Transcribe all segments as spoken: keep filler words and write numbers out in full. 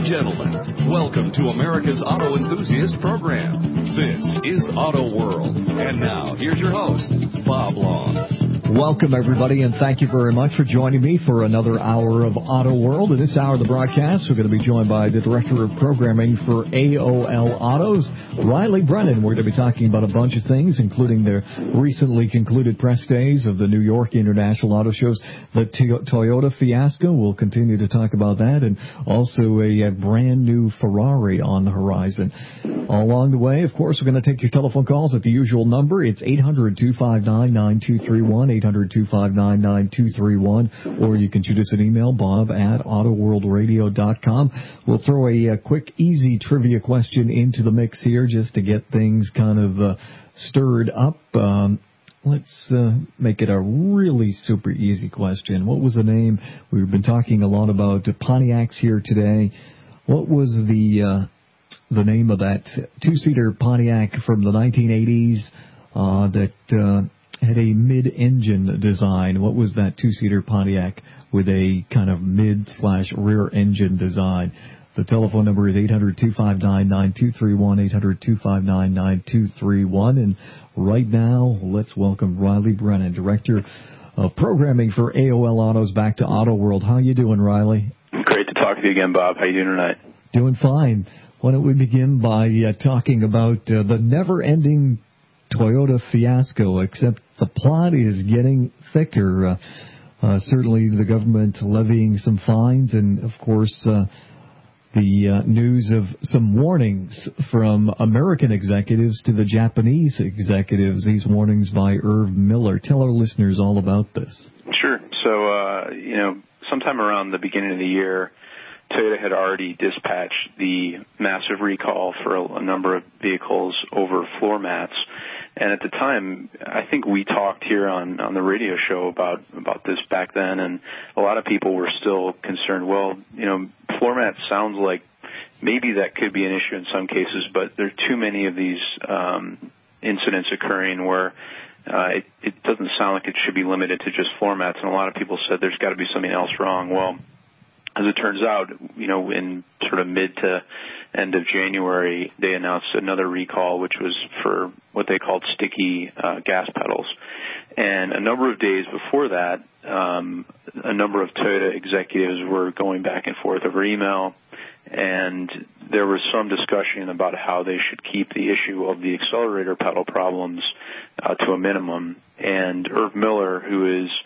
gentlemen, welcome to America's Auto Enthusiast Program. This is Auto World. And now, here's your host, Bob Long. Welcome, everybody, and thank you very much for joining me for another hour of Auto World. In this hour of the broadcast, we're going to be joined by the Director of Programming for A O L Autos, Riley Brennan. We're going to be talking about a bunch of things, including the recently concluded press days of the New York International Auto Shows, the Toyota Fiasco. We'll continue to talk about that, and also a, a brand new Ferrari on the horizon. All along the way, of course, we're going to take your telephone calls at the usual number. It's eight hundred, two five nine, nine two three one, eight hundred, two five nine, nine two three one, or you can shoot us an email, bob at autoworldradio dot com. We'll throw a, a quick, easy trivia question into the mix here just to get things kind of uh, stirred up. Um, let's uh, make it a really super easy question. What was the name? We've been talking a lot about Pontiacs here today. What was the uh, the name of that two-seater Pontiac from the nineteen eighties uh, that uh, had a mid-engine design? What was that two-seater Pontiac with a kind of mid-slash-rear engine design? The telephone number is eight hundred, two five nine, nine two three one, eight hundred, two five nine, nine two three one. And right now, let's welcome Riley Brennan, Director of Programming for A O L Autos, back to Auto World. How you doing, Riley? Great to talk to you again, Bob. How you doing tonight? Doing fine. Why don't we begin by uh, talking about uh, the never-ending Toyota Fiasco, except the plot is getting thicker. Uh, uh, certainly the government levying some fines, and, of course, uh, the uh, news of some warnings from American executives to the Japanese executives, these warnings by Irv Miller. Tell our listeners all about this. Sure. So, uh, you know, sometime around the beginning of the year, Toyota had already dispatched the massive recall for a, a number of vehicles over floor mats. And at the time, I think we talked here on, on the radio show about, about this back then, and a lot of people were still concerned, well, you know, floor mats sounds like maybe that could be an issue in some cases, but there are too many of these um, incidents occurring where uh, it, it doesn't sound like it should be limited to just floor mats, and a lot of people said there's got to be something else wrong. Well, as it turns out, you know, in sort of mid to end of January, they announced another recall, which was for what they called sticky uh, gas pedals. And a number of days before that, um, a number of Toyota executives were going back and forth over email, and there was some discussion about how they should keep the issue of the accelerator pedal problems uh, to a minimum. And Irv Miller, who is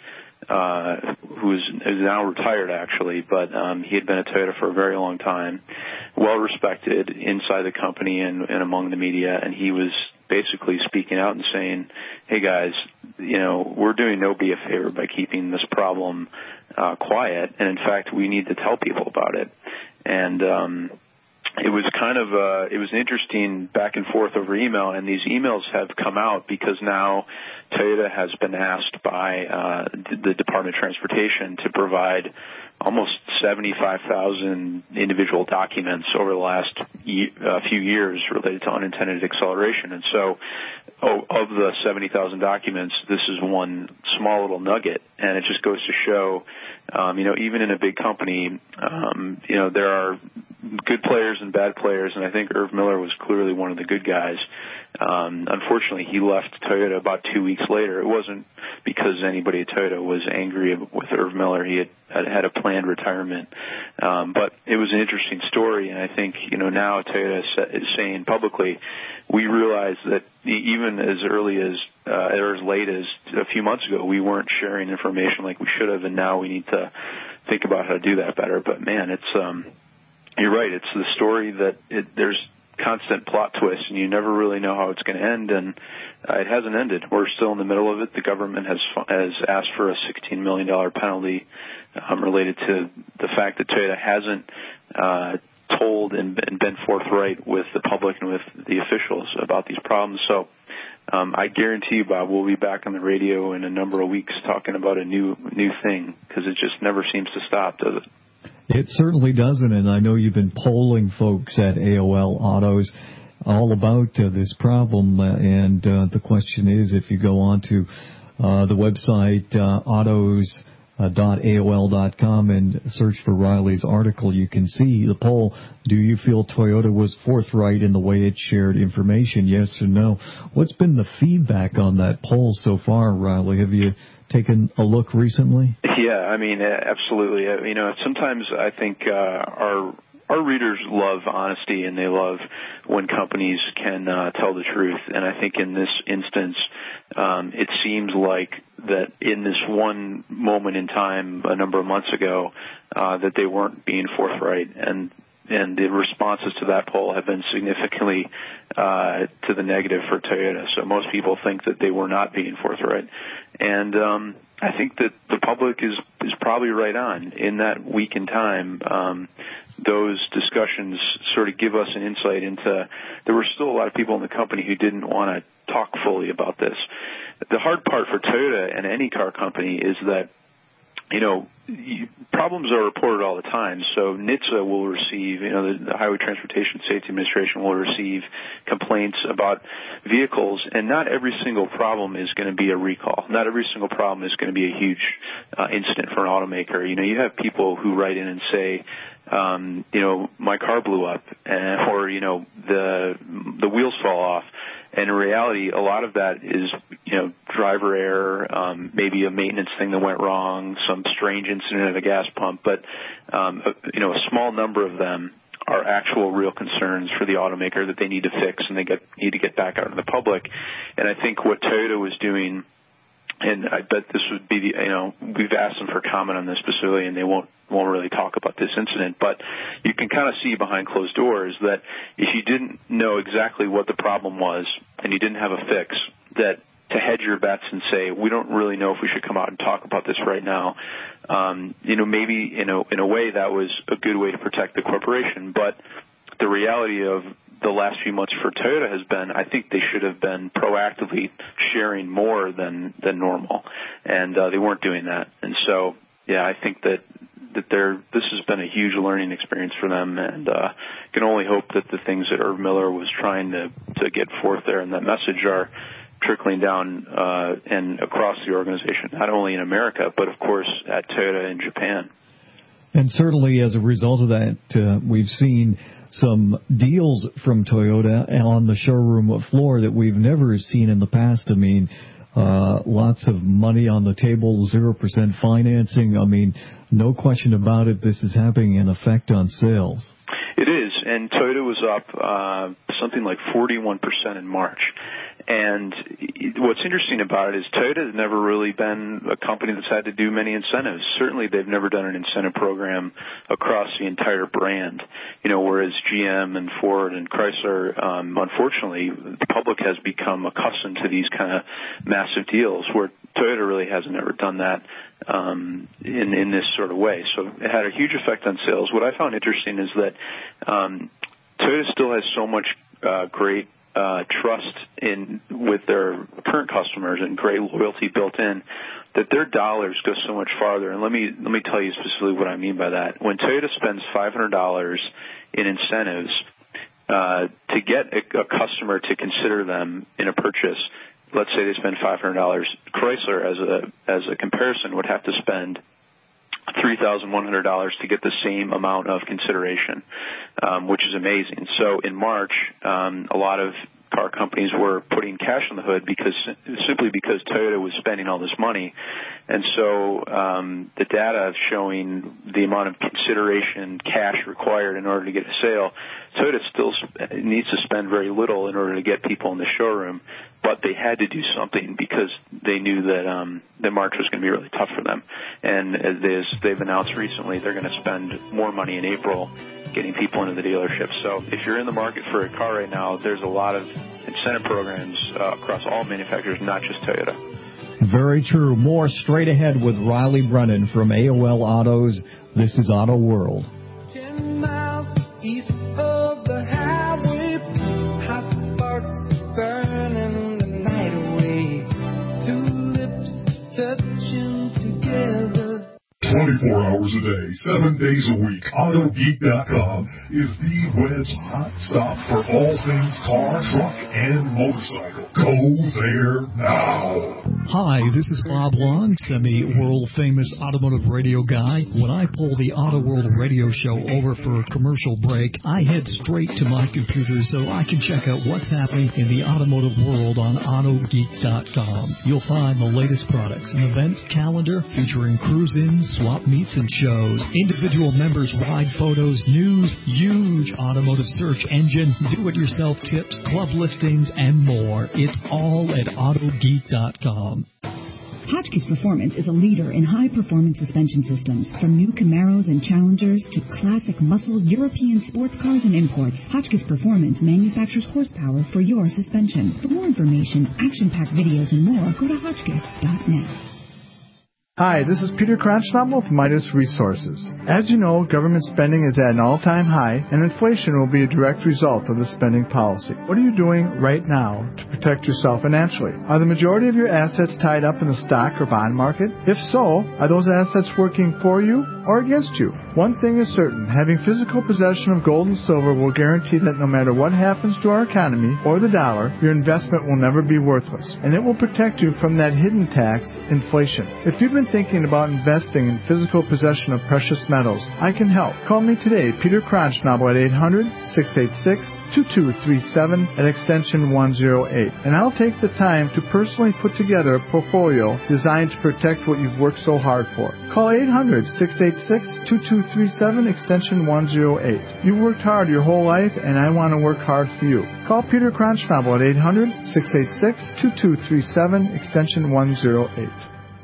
Uh, who is, is now retired, actually, but um, he had been at Toyota for a very long time, well-respected inside the company and, and among the media, and he was basically speaking out and saying, hey, guys, you know, we're doing Nobody a favor by keeping this problem uh, quiet, and, in fact, we need to tell people about it. And um It was kind of uh, it was an interesting back and forth over email, and these emails have come out because now Toyota has been asked by uh, the Department of Transportation to provide almost seventy-five thousand individual documents over the last ye- uh, few years related to unintended acceleration. And so oh, of the seventy thousand documents, this is one small little nugget, and it just goes to show, um, you know, even in a big company, um, you know, there are good players and bad players, and I think Irv Miller was clearly one of the good guys. Um, unfortunately, he left Toyota about two weeks later. It wasn't because anybody at Toyota was angry with Irv Miller. He had had, had a planned retirement. Um, but it was an interesting story, and I think, you know, now Toyota is saying publicly, we realize that even as early as uh, or as late as a few months ago, we weren't sharing information like we should have, and now we need to think about how to do that better. But, man, it's um, you're right. It's the story that it, there's constant plot twists, and you never really know how it's going to end, and uh, it hasn't ended. We're still in the middle of it. The government has has asked for a sixteen million dollars penalty um, related to the fact that Toyota hasn't uh, told and, and been forthright with the public and with the officials about these problems. So um, I guarantee you, Bob, we'll be back on the radio in a number of weeks talking about a new new thing, because it just never seems to stop, does it? It certainly doesn't, and I know you've been polling folks at A O L Autos all about uh, this problem, uh, and uh, the question is, if you go on to uh, the website uh, autos uh, .aol dot com and search for Riley's article, you can see the poll. Do you feel Toyota was forthright in the way it shared information, yes or no? What's been the feedback on that poll so far, Riley? Have you taken a look recently? Yeah, I mean, absolutely. You know, sometimes I think uh, our our readers love honesty, and they love when companies can uh, tell the truth. And I think in this instance, um, it seems like that in this one moment in time, a number of months ago, uh, that they weren't being forthright. And and the responses to that poll have been significantly uh, to the negative for Toyota. So most people think that they were not being forthright. And um, I think that the public is, is probably right on. In that week in time, um, those discussions sort of give us an insight into, there were still a lot of people in the company who didn't want to talk fully about this. The hard part for Toyota and any car company is that, you know, problems are reported all the time. So N H T S A will receive, you know, the, the Highway Transportation Safety Administration will receive complaints about vehicles, and not every single problem is going to be a recall. Not every single problem is going to be a huge uh, incident for an automaker. You know, you have people who write in and say, um, you know, my car blew up, and, or, you know, the the wheels fall off. And in reality, a lot of that is, you know, driver error, um, maybe a maintenance thing that went wrong, some strange incident at a gas pump. But, um, you know, a small number of them are actual real concerns for the automaker that they need to fix, and they get, need to get back out to the public. And I think what Toyota was doing, and I bet this would be the, you know, we've asked them for comment on this specifically, and they won't won't really talk about this incident, but you can kind of see behind closed doors that if you didn't know exactly what the problem was and you didn't have a fix, that to hedge your bets and say, we don't really know if we should come out and talk about this right now, um, you know, maybe in a, in a way that was a good way to protect the corporation. But the reality of the last few months for Toyota has been, I think they should have been proactively sharing more than, than normal, and uh, they weren't doing that. And so, yeah, I think that that they're, this has been a huge learning experience for them, and uh, can only hope that the things that Irv Miller was trying to, to get forth there and that message are trickling down uh, and across the organization, not only in America, but, of course, at Toyota in Japan. And certainly as a result of that, uh, we've seen some deals from Toyota on the showroom floor that we've never seen in the past. I mean, Uh, lots of money on the table, zero percent financing. I mean, no question about it, this is having an effect on sales. It is, and Toyota was up uh, something like forty-one percent in March. And what's interesting about it is Toyota has never really been a company that's had to do many incentives. Certainly they've never done an incentive program across the entire brand, you know, whereas G M and Ford and Chrysler, um, unfortunately, the public has become accustomed to these kind of massive deals, where Toyota really hasn't ever done that um, in, in this sort of way. So it had a huge effect on sales. What I found interesting is that um, Toyota still has so much uh, great Uh, trust in with their current customers and great loyalty built in, that their dollars go so much farther. And let me let me tell you specifically what I mean by that. When Toyota spends five hundred dollars in incentives uh, to get a, a customer to consider them in a purchase, let's say they spend five hundred dollars, Chrysler, as a as a comparison, would have to spend three thousand one hundred dollars to get the same amount of consideration, um, which is amazing. So in March, um, a lot of car companies were putting cash on the hood because simply because Toyota was spending all this money. And so um, the data showing the amount of consideration cash required in order to get a sale, Toyota still needs to spend very little in order to get people in the showroom, but they had to do something because they knew that um, that March was going to be really tough for them. And as they've announced recently, they're going to spend more money in April getting people into the dealership. So if you're in the market for a car right now, there's a lot of incentive programs uh, across all manufacturers, not just Toyota. Very true. More straight ahead with Riley Brennan from A O L Autos. This is Auto World. Ten miles east of the highway, hot sparks burning the night away. Two lips touching together. twenty-four hours a day, seven days a week, Auto Geek dot com is the web's hot stop for all things car, truck, and motorcycle. Go there now. Hi, this is Bob Long, semi-world-famous automotive radio guy. When I pull the Auto World radio show over for a commercial break, I head straight to my computer so I can check out what's happening in the automotive world on Auto Geek dot com. You'll find the latest products, an event calendar featuring cruise-ins, swap meets, and shows, individual members' ride photos, news, huge automotive search engine, do-it-yourself tips, club listings, and more. It's all at Auto Geek dot com. Hotchkiss Performance is a leader in high-performance suspension systems. From new Camaros and Challengers to classic muscle European sports cars and imports, Hotchkiss Performance manufactures horsepower for your suspension. For more information, action-packed videos, and more, go to Hotchkiss dot net. Hi, this is Peter Kronschnabel with Midas Resources. As you know, government spending is at an all-time high, and inflation will be a direct result of the spending policy. What are you doing right now to protect yourself financially? Are the majority of your assets tied up in the stock or bond market? If so, are those assets working for you or against you? One thing is certain, having physical possession of gold and silver will guarantee that no matter what happens to our economy or the dollar, your investment will never be worthless, and it will protect you from that hidden tax, inflation. If you've been thinking about investing in physical possession of precious metals, I can help. Call me today, Peter Kronschnabel, at eight hundred, six eight six, two two three seven at extension one oh eight, and I'll take the time to personally put together a portfolio designed to protect what you've worked so hard for. Call eight hundred, six eight six, two two three seven, extension one oh eight. You've worked hard your whole life, and I want to work hard for you. Call Peter Kronschnabel at eight hundred, six eight six, two two three seven, extension one oh eight.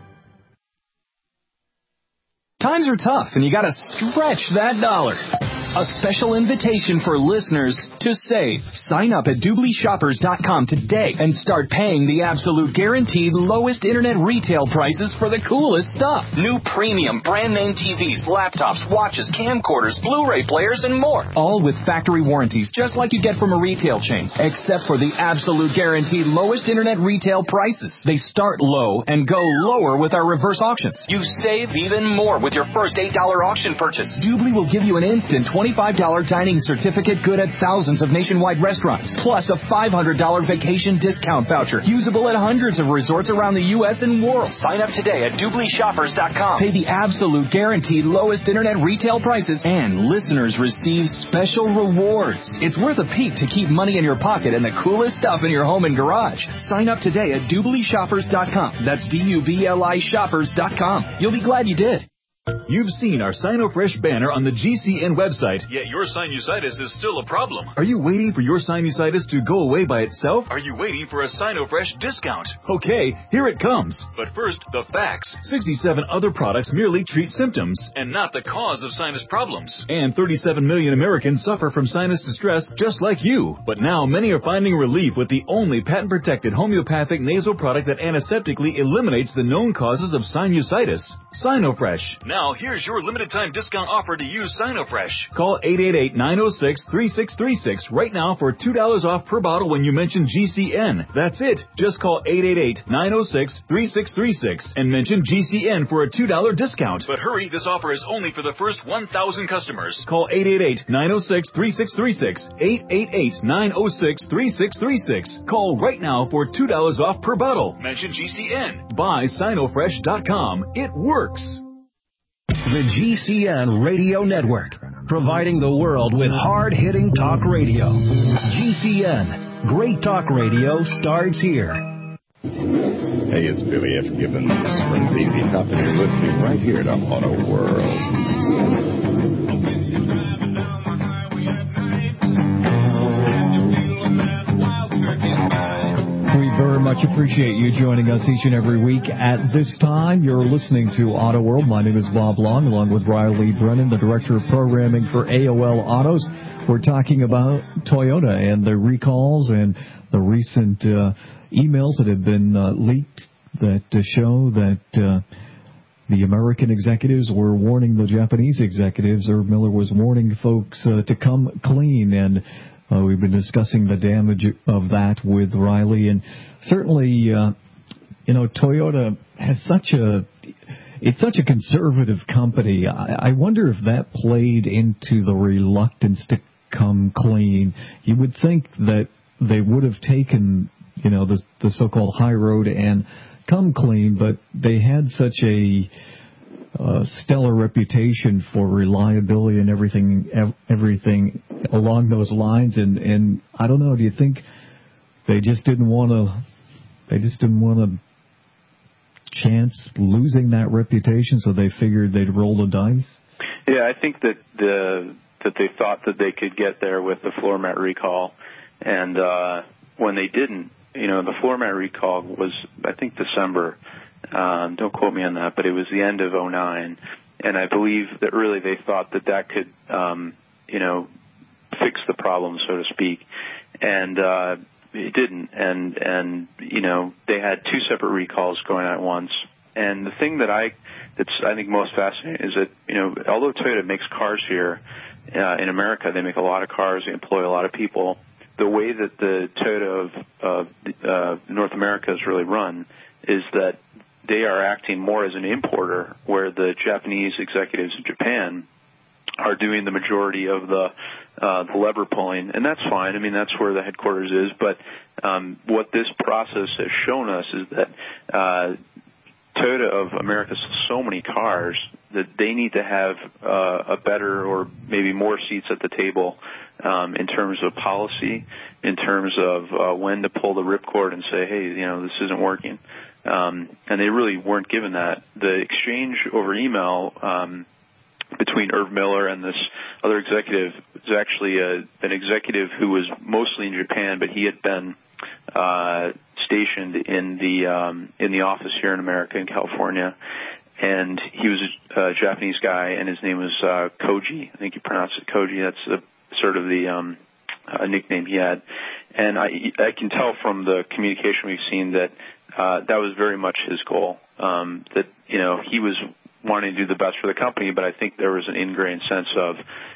Times are tough, and you gotta stretch that dollar. A special invitation for listeners to save. Sign up at Doobly Shoppers dot com today and start paying the absolute guaranteed lowest internet retail prices for the coolest stuff. New premium brand name T Vs, laptops, watches, camcorders, Blu-ray players, and more. All with factory warranties, just like you get from a retail chain, except for the absolute guaranteed lowest internet retail prices. They start low and go lower with our reverse auctions. You save even more with your first eight dollar auction purchase. Doobly will give you an instant twenty-five dollar dining certificate good at thousands of nationwide restaurants, plus a five hundred dollar vacation discount voucher, usable at hundreds of resorts around the U S and world. Sign up today at Doobly Shoppers dot com. Pay the absolute guaranteed lowest internet retail prices, and listeners receive special rewards. It's worth a peek to keep money in your pocket and the coolest stuff in your home and garage. Sign up today at Doobly Shoppers dot com. That's D U B L I Shoppers dot com. You'll be glad you did. You've seen our SinoFresh banner on the G C N website. Yet your sinusitis is still a problem. Are you waiting for your sinusitis to go away by itself? Are you waiting for a SinoFresh discount? Okay, here it comes. But first, the facts. sixty-seven other products merely treat symptoms and not the cause of sinus problems. And thirty-seven million Americans suffer from sinus distress just like you. But now many are finding relief with the only patent-protected homeopathic nasal product that antiseptically eliminates the known causes of sinusitis. SinoFresh. Now, here's your limited-time discount offer to use SinoFresh. Call eight eight eight, nine oh six, three six three six right now for two dollars off per bottle when you mention G C N. That's it. Just call eight eight eight, nine oh six, three six three six and mention G C N for a two dollar discount. But hurry, this offer is only for the first one thousand customers. Call eight eight eight, nine oh six, three six three six, eight eight eight, nine oh six, three six three six. Call right now for two dollars off per bottle. Mention G C N. Buy Sinofresh dot com. It works. The G C N Radio Network, providing the world with hard-hitting talk radio. G C N, great talk radio starts here. Hey, it's Billy F. Gibbons from Z Z Top, and you're listening right here to Auto World. We very much appreciate you joining us each and every week at this time. You're listening to Auto World. My name is Bob Long, along with Riley Brennan, the Director of Programming for A O L Autos. We're talking about Toyota and the recalls and the recent uh, emails that have been uh, leaked that uh, show that uh, the American executives were warning the Japanese executives. Herb Miller was warning folks uh, to come clean, and Uh, we've been discussing the damage of that with Riley, and certainly, uh, you know, Toyota has such a, it's such a conservative company. I, I wonder if that played into the reluctance to come clean. You would think that they would have taken, you know, the, the so-called high road and come clean, but they had such a uh, stellar reputation for reliability and everything, ev- everything along those lines. And, and I don't know. Do you think they just didn't want to? They just didn't want to chance losing that reputation, so they figured they'd roll the dice? Yeah, I think that the that they thought that they could get there with the floor mat recall, and uh, when they didn't, you know, the floor mat recall was, I think, December. Um, don't quote me on that, but it was the end of oh nine, and I believe that really they thought that that could, um, you know, fix the problem, so to speak, and uh, it didn't. And and you know, they had two separate recalls going on at once. And the thing that I that's I think most fascinating is that, you know, although Toyota makes cars here uh, in America, they make a lot of cars, they employ a lot of people. The way that the Toyota of uh, uh, North America is really run is that they are acting more as an importer, where the Japanese executives in Japan are doing the majority of the uh, the lever pulling, and that's fine. I mean, that's where the headquarters is. But um, what this process has shown us is that uh, Toyota of America sells so many cars that they need to have uh, a better or maybe more seats at the table um, in terms of policy, in terms of uh, when to pull the ripcord and say, hey, you know, this isn't working. Um, and they really weren't given that. The exchange over email um, between Irv Miller and this other executive was actually a, an executive who was mostly in Japan, but he had been uh, stationed in the um, in the office here in America, in California, and he was a, a Japanese guy, and his name was uh, Koji. I think you pronounce it Koji. That's a, sort of the um, uh, nickname he had, and I, I can tell from the communication we've seen that uh, that was very much his goal. Um, that you know he was wanting to do the best for the company, but I think there was an ingrained sense of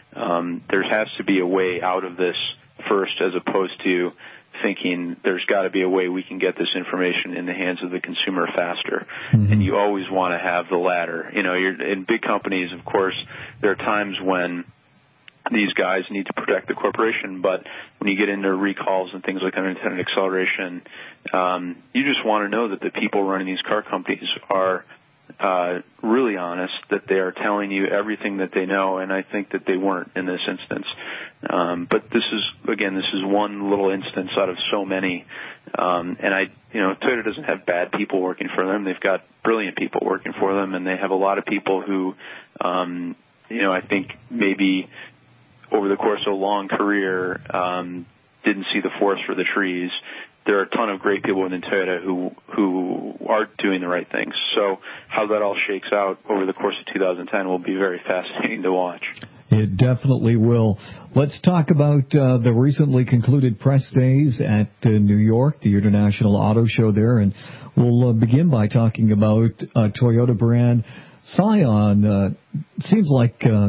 um, there has to be a way out of this first, as opposed to thinking there's got to be a way we can get this information in the hands of the consumer faster. Mm-hmm. And you always want to have the latter. You know, you're in big companies, of course, there are times when these guys need to protect the corporation, but when you get into recalls and things like unintended acceleration, um, you just want to know that the people running these car companies are uh, really honest, that they are telling you everything that they know, and I think that they weren't in this instance. Um, but this is, again, this is one little instance out of so many. Um, and I, you know, Toyota doesn't have bad people working for them. They've got brilliant people working for them, and they have a lot of people who, um, you know, I think maybe over the course of a long career um, didn't see the forest for the trees. There are a ton of great people within Toyota who who are doing the right things. So how that all shakes out over the course of two thousand ten will be very fascinating to watch. It definitely will. Let's talk about uh, the recently concluded press days at uh, New York, the International Auto Show there, and we'll uh, begin by talking about uh, Toyota brand Scion. Uh, seems like uh,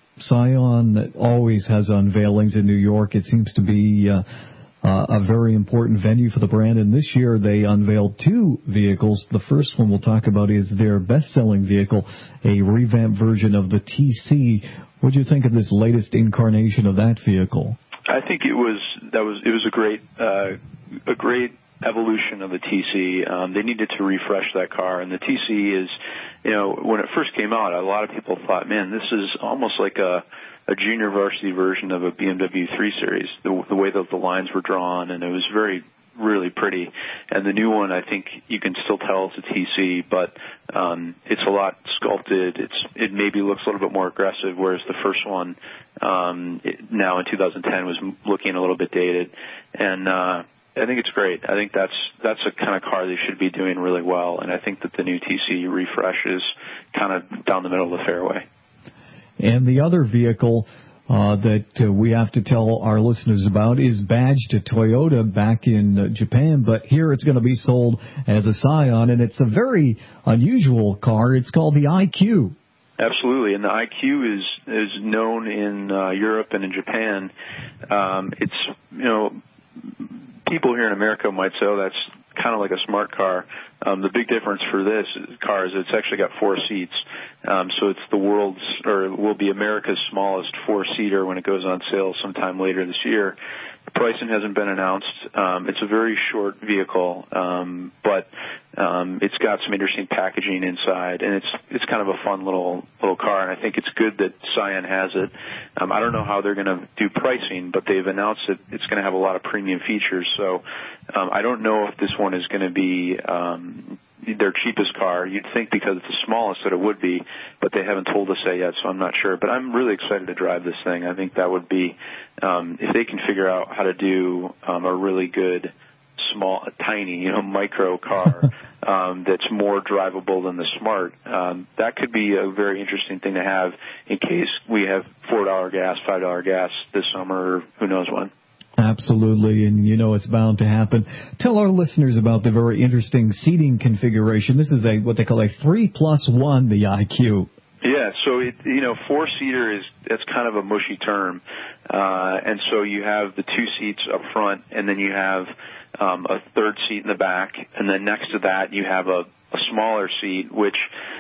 Scion always has unveilings in New York. It seems to be uh, uh, a very important venue for the brand, and this year they unveiled two vehicles. The first one we'll talk about is their best-selling vehicle, a revamped version of the T C. What do you think of this latest incarnation of that vehicle? I think it was that was it was a great uh, a great evolution of the T C. Um, they needed to refresh that car, and the T C is, you know, when it first came out, a lot of people thought, man, this is almost like a a junior varsity version of a B M W three Series. The, the way that the lines were drawn, and it was very really pretty. And the new one, I think you can still tell it's a T C, but um, it's a lot sculpted. It's it maybe looks a little bit more aggressive, whereas the first one um, it, now in two thousand ten was looking a little bit dated. And uh, I think it's great. I think that's that's a kind of car they should be doing really well. And I think that the new T C refresh is kind of down the middle of the fairway. And the other vehicle Uh, that uh, we have to tell our listeners about is badged to Toyota back in uh, Japan, but here it's going to be sold as a Scion, and it's a very unusual car. It's called the I Q. Absolutely, and the I Q is is known in uh, Europe and in Japan. Um, it's, you know, people here in America might say, oh, that's kind of like a smart car. Um, the big difference for this car is it's actually got four seats. Um, so it's the world's, or will be America's smallest four-seater when it goes on sale sometime later this year. The pricing hasn't been announced. Um, it's a very short vehicle, um, but um, it's got some interesting packaging inside, and it's it's kind of a fun little little car. And I think it's good that Scion has it. Um, I don't know how they're going to do pricing, but they've announced that it's going to have a lot of premium features. So um, I don't know if this one is going to be um, their cheapest car. You'd think because it's the smallest that it would be, but they haven't told us that yet, so I'm not sure. But I'm really excited to drive this thing. I think that would be, um, if they can figure out how to do um, a really good, small, tiny, you know, micro car um, that's more drivable than the Smart, um, that could be a very interesting thing to have in case we have four dollars gas, five dollars gas this summer, or who knows when. Absolutely, and you know it's bound to happen. Tell our listeners about the very interesting seating configuration. This is a what they call a three plus one, the I Q. Yeah, so it, you know, four-seater is that's kind of a mushy term, uh, and so you have the two seats up front, and then you have um, a third seat in the back, and then next to that you have a, a smaller seat, which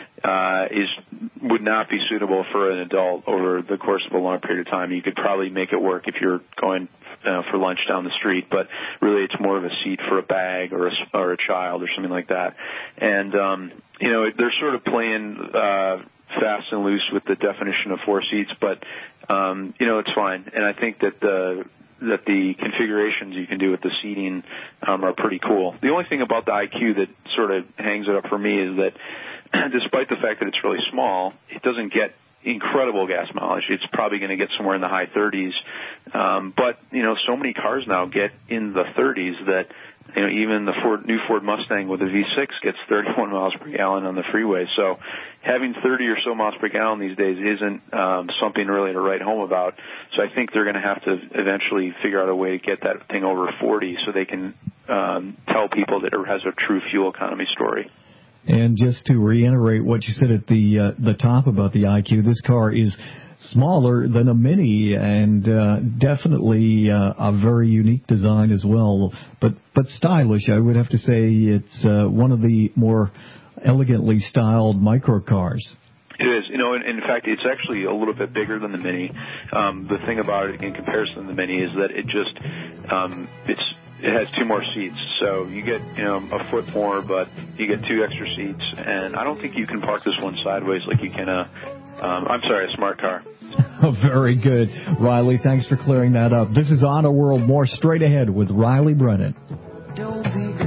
uh, is would not be suitable for an adult over the course of a long period of time. You could probably make it work if you're going uh, for lunch down the street, but really it's more of a seat for a bag or a, or a child or something like that. And um, you know, they're sort of playing Uh, fast and loose with the definition of four seats, but um, you know, it's fine. And I think that the that the configurations you can do with the seating um, are pretty cool. The only thing about the I Q that sort of hangs it up for me is that despite the fact that it's really small, it doesn't get incredible gas mileage. It's probably going to get somewhere in the high thirties. Um, but, you know, so many cars now get in the thirties that, you know, even the Ford, new Ford Mustang with the V six gets thirty-one miles per gallon on the freeway. So having thirty or so miles per gallon these days isn't um, something really to write home about. So I think they're going to have to eventually figure out a way to get that thing over forty so they can um, tell people that it has a true fuel economy story. And just to reiterate what you said at the uh, the top about the I Q, this car is smaller than a Mini and uh, definitely uh, a very unique design as well, but but stylish. I would have to say it's uh, one of the more elegantly styled microcars. It is. You know, in, in fact, it's actually a little bit bigger than the Mini. Um, the thing about it in comparison to the Mini is that it just um, it's it has two more seats, so you get, you know, a foot more, but you get two extra seats, and I don't think you can park this one sideways like you can a, um, I'm sorry, a smart car. Very good. Riley, thanks for clearing that up. This is Auto World. More straight ahead with Riley Brennan. Don't be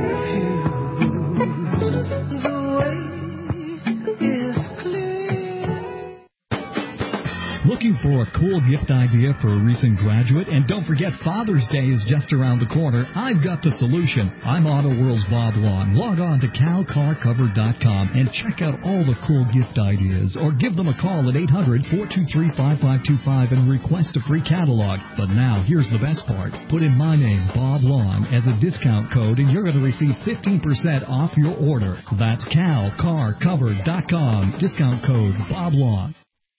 confused. The way is clear. Looking for a cool gift idea for a recent graduate? And don't forget, Father's Day is just around the corner. I've got the solution. I'm Auto World's Bob Long. Log on to cal car cover dot com and check out all the cool gift ideas. Or give them a call at eight hundred, four two three, five five two five and request a free catalog. But now, here's the best part. Put in my name, Bob Long, as a discount code, and you're going to receive fifteen percent off your order. That's cal car cover dot com. Discount code Bob Long.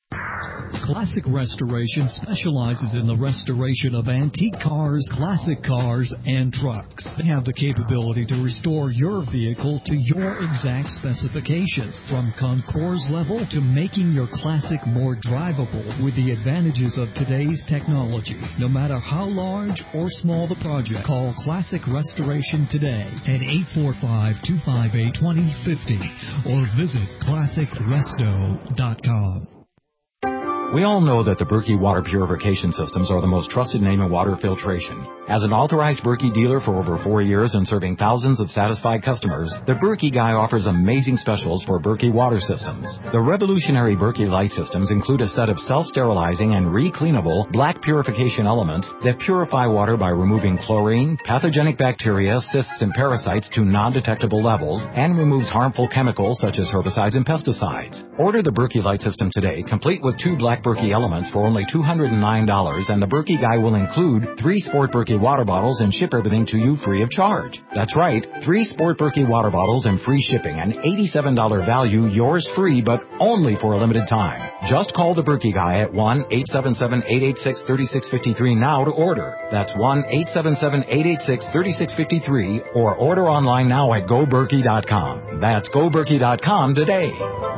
Classic Restoration specializes in the restoration of antique cars, classic cars, and trucks. They have the capability to restore your vehicle to your exact specifications, from concours level to making your classic more drivable with the advantages of today's technology. No matter how large or small the project, call Classic Restoration today at eight four five, two five eight, two zero five zero or visit classic resto dot com. We all know that the Berkey water purification systems are the most trusted name in water filtration. As an authorized Berkey dealer for over four years and serving thousands of satisfied customers, the Berkey guy offers amazing specials for Berkey water systems. The revolutionary Berkey light systems include a set of self-sterilizing and re-cleanable black purification elements that purify water by removing chlorine, pathogenic bacteria, cysts, and parasites to non-detectable levels, and removes harmful chemicals such as herbicides and pesticides. Order the Berkey light system today, complete with two black Berkey elements for only two hundred nine dollars, and the Berkey guy will include three Sport Berkey Berkey water bottles and ship everything to you free of charge. That's right, three Sport Berkey water bottles and free shipping. An eighty-seven dollars value, yours free, but only for a limited time. Just call the Berkey Guy at one eight seven seven, eight eight six, three six five three now to order. That's one eight seven seven, eight eight six, three six five three or order online now at go berkey dot com. That's go berkey dot com today.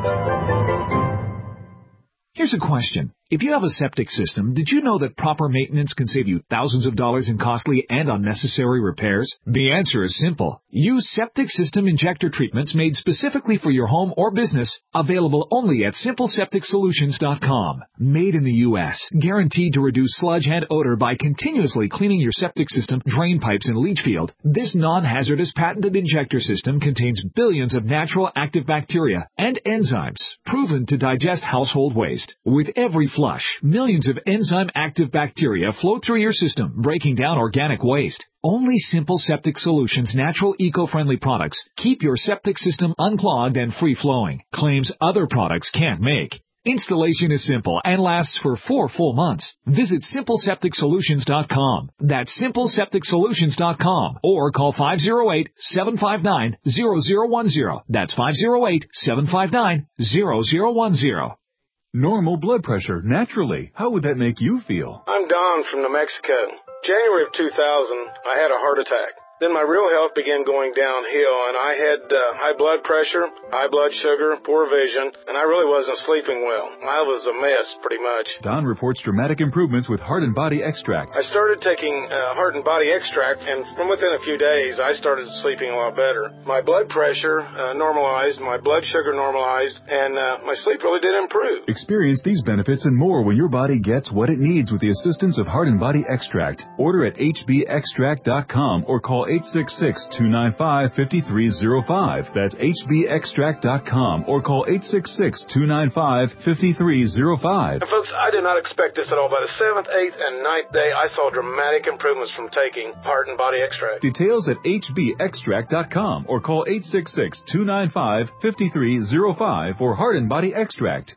Here's a question. If you have a septic system, did you know that proper maintenance can save you thousands of dollars in costly and unnecessary repairs? The answer is simple. Use septic system injector treatments made specifically for your home or business, available only at simple septic solutions dot com. Made in the U S, guaranteed to reduce sludge and odor by continuously cleaning your septic system, drain pipes, and leach field. This non-hazardous patented injector system contains billions of natural active bacteria and enzymes, proven to digest household waste. With every flush, millions of enzyme-active bacteria flow through your system, breaking down organic waste. Only Simple Septic Solutions natural eco-friendly products keep your septic system unclogged and free-flowing, claims other products can't make. Installation is simple and lasts for four full months. Visit simple septic solutions dot com. That's simple septic solutions dot com or call five oh eight, seven five nine, zero zero one zero. That's five oh eight, seven five nine, zero zero one zero. Normal blood pressure, naturally. How would that make you feel? I'm Don from New Mexico. January of two thousand, I had a heart attack. Then my real health began going downhill, and I had uh, high blood pressure, high blood sugar, poor vision, and I really wasn't sleeping well. I was a mess, pretty much. Don reports dramatic improvements with Heart and Body Extract. I started taking uh, Heart and Body Extract, and from within a few days, I started sleeping a lot better. My blood pressure uh, normalized, my blood sugar normalized, and uh, my sleep really did improve. Experience these benefits and more when your body gets what it needs with the assistance of Heart and Body Extract. Order at h b extract dot com or call eight six six, two nine five, five three zero five. That's h b extract dot com or call eight six six, two nine five, five three zero five. And folks, I did not expect this at all. By the seventh, eighth, and ninth day, I saw dramatic improvements from taking Heart and Body Extract. Details at h b extract dot com or call eight six six, two nine five, five three zero five for Heart and Body Extract.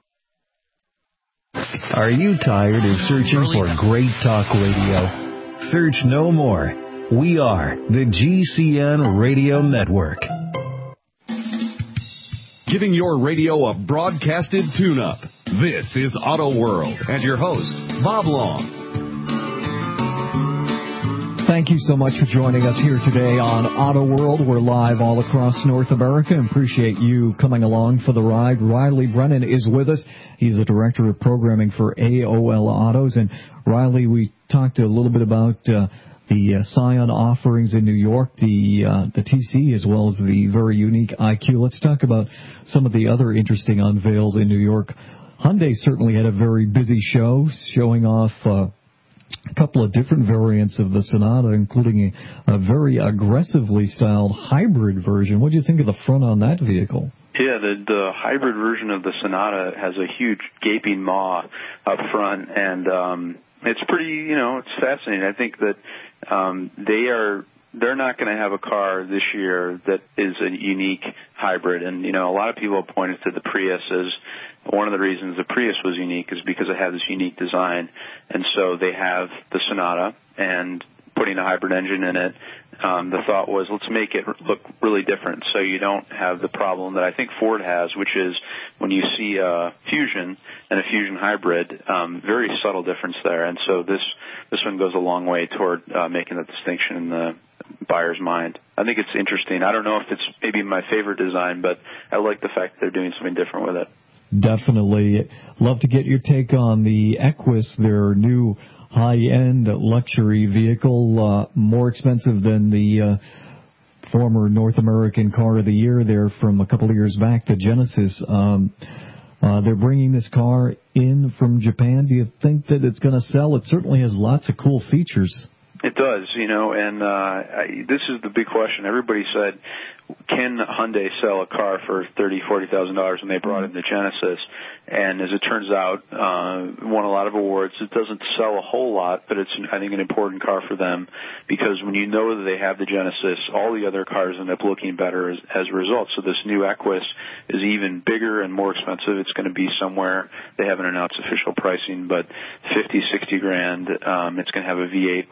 Are you tired of searching for great talk radio? Search no more. We are the G C N Radio Network. Giving your radio a broadcasted tune-up. This is Auto World and your host, Bob Long. Thank you so much for joining us here today on Auto World. We're live all across North America and appreciate you coming along for the ride. Riley Brennan is with us. He's the Director of Programming for A O L Autos. And Riley, we talked a little bit about uh, the uh, Scion offerings in New York, the uh, the T C, as well as the very unique I Q. Let's talk about some of the other interesting unveils in New York. Hyundai certainly had a very busy show, showing off uh, a couple of different variants of the Sonata, including a, a very aggressively styled hybrid version. What do you think of the front on that vehicle? Yeah, the the hybrid version of the Sonata has a huge gaping maw up front, and um, it's pretty, you know, it's fascinating. I think that um, they are they're not going to have a car this year that is a unique hybrid, and you know, a lot of people have pointed to the Prius as one of the reasons the Prius was unique is because it had this unique design, and so they have the Sonata and putting a hybrid engine in it. Um, the thought was, let's make it look really different so you don't have the problem that I think Ford has, which is when you see a Fusion and a Fusion hybrid, um, very subtle difference there. And so this this one goes a long way toward uh, making that distinction in the buyer's mind. I think it's interesting. I don't know if it's maybe my favorite design, but I like the fact that they're doing something different with it. Definitely. Love to get your take on the Equus, their new high-end luxury vehicle, uh, more expensive than the uh, former North American Car of the Year there from a couple of years back, the Genesis. Um, uh, they're bringing this car in from Japan. Do you think that it's going to sell? It certainly has lots of cool features. It does, you know, and uh, I, this is the big question. Everybody said, can Hyundai sell a car for thirty thousand dollars, forty thousand dollars when they brought in the Genesis? And as it turns out, uh, won a lot of awards. It doesn't sell a whole lot, but it's, I think, an important car for them because when you know that they have the Genesis, all the other cars end up looking better as, as a result. So this new Equus is even bigger and more expensive. It's going to be somewhere, they haven't announced official pricing, but fifty, sixty grand. Um, it's going to have a V eight with about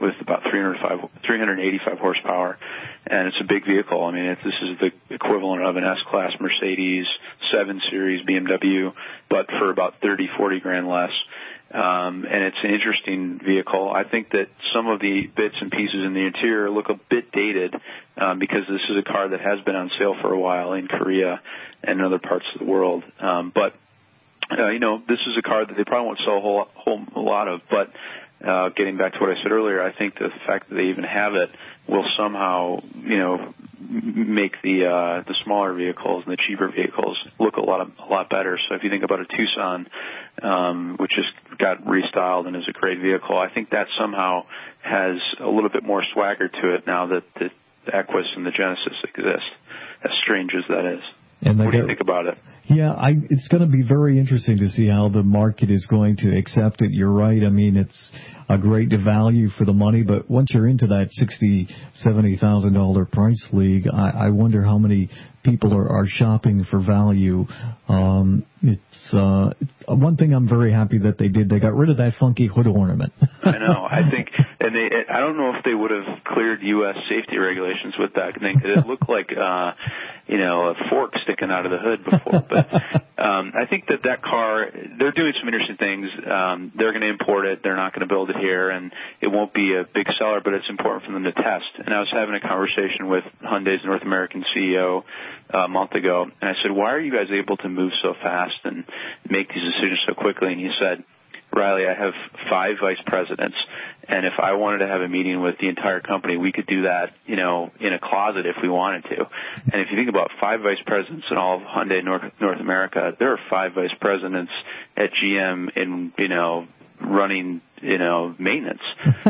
three hundred eighty-five horsepower, and it's a big vehicle. I mean, it's, this is the equivalent of an S-Class Mercedes, seven Series B M W, but for about thirty, forty grand less. Um, and it's an interesting vehicle. I think that some of the bits and pieces in the interior look a bit dated um, because this is a car that has been on sale for a while in Korea and in other parts of the world. Um, but, uh, you know, this is a car that they probably won't sell a whole, whole a lot of. But uh, getting back to what I said earlier, I think the fact that they even have it will somehow, you know, make the uh, the smaller vehicles and the cheaper vehicles look a lot of, a lot better. So if you think about a Tucson, um, which just got restyled and is a great vehicle, I think that somehow has a little bit more swagger to it now that the Equus and the Genesis exist, as strange as that is. And what do you get, think about it? Yeah, I, it's going to be very interesting to see how the market is going to accept it. You're right. I mean, it's a great value for the money, but once you're into that sixty thousand dollars, seventy thousand dollars price league, I, I wonder how many people are, are shopping for value. Um, it's uh, one thing I'm very happy that they did. They got rid of that funky hood ornament. I know. I think, and they. I don't know if they would have cleared U S safety regulations with that thing. It looked like, uh, you know, a fork sticking out of the hood before. But um, I think that that car, they're doing some interesting things. Um, they're going to import it. They're not going to build it here, and it won't be a big seller, but it's important for them to test. And I was having a conversation with Hyundai's North American C E O a month ago, and I said, why are you guys able to move so fast and make these decisions so quickly? And he said, Riley, I have five vice presidents, and if I wanted to have a meeting with the entire company, we could do that, you know, in a closet if we wanted to. And if you think about five vice presidents in all of Hyundai North, North America, there are five vice presidents at G M in, you know, running, you know, maintenance. So,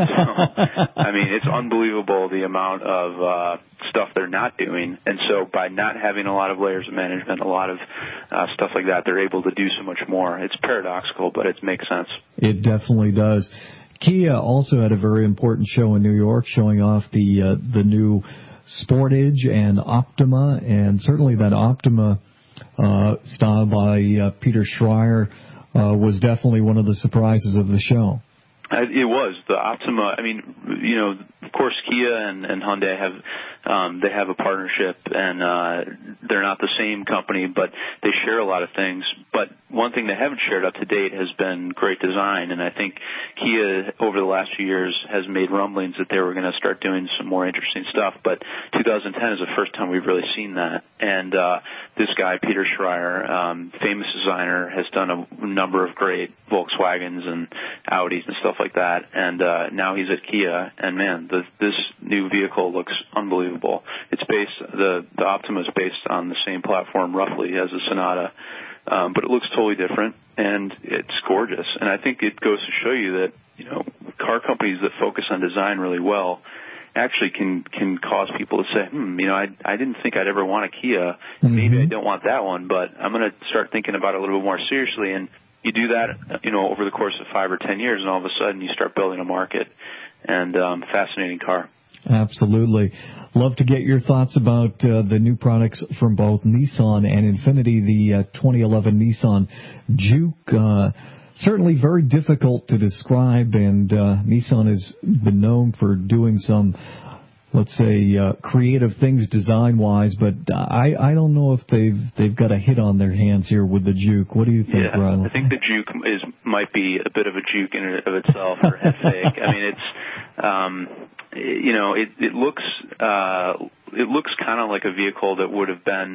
I mean, it's unbelievable the amount of uh, stuff they're not doing. And so by not having a lot of layers of management, a lot of uh, stuff like that, they're able to do so much more. It's paradoxical, but it makes sense. It definitely does. Kia also had a very important show in New York showing off the uh, the new Sportage and Optima, and certainly that Optima uh, style by uh, Peter Schreier Uh, was definitely one of the surprises of the show. It was the Optima. I mean, you know, of course, Kia and, and Hyundai have um, they have a partnership, and uh, they're not the same company, but they share a lot of things. But one thing they haven't shared up to date has been great design, and I think Kia over the last few years has made rumblings that they were going to start doing some more interesting stuff. But two thousand ten is the first time we've really seen that, and uh, this guy Peter Schreier, um, famous designer, has done a number of great Volkswagens and Audis and stuff like that, and uh, now he's at Kia, and man, the, this new vehicle looks unbelievable. It's based, the, the Optima is based on the same platform roughly as the Sonata, um, but it looks totally different, and it's gorgeous. And I think it goes to show you that, you know, car companies that focus on design really well actually can can cause people to say, hmm, you know, I I didn't think I'd ever want a Kia. Mm-hmm. Maybe I don't want that one, but I'm going to start thinking about it a little bit more seriously. And you do that, you know, over the course of five or ten years, and all of a sudden you start building a market. And um, fascinating car. Absolutely. Love to get your thoughts about uh, the new products from both Nissan and Infiniti. The uh, twenty eleven Nissan Juke, uh, certainly very difficult to describe, and uh, Nissan has been known for doing some, let's say, uh, creative things design-wise, but I, I don't know if they've they've got a hit on their hands here with the Juke. What do you think, yeah, Ron? I think the Juke is might be a bit of a juke in and of itself, or head fake. I mean, it's um, you know, it it looks uh, it looks kind of like a vehicle that would have been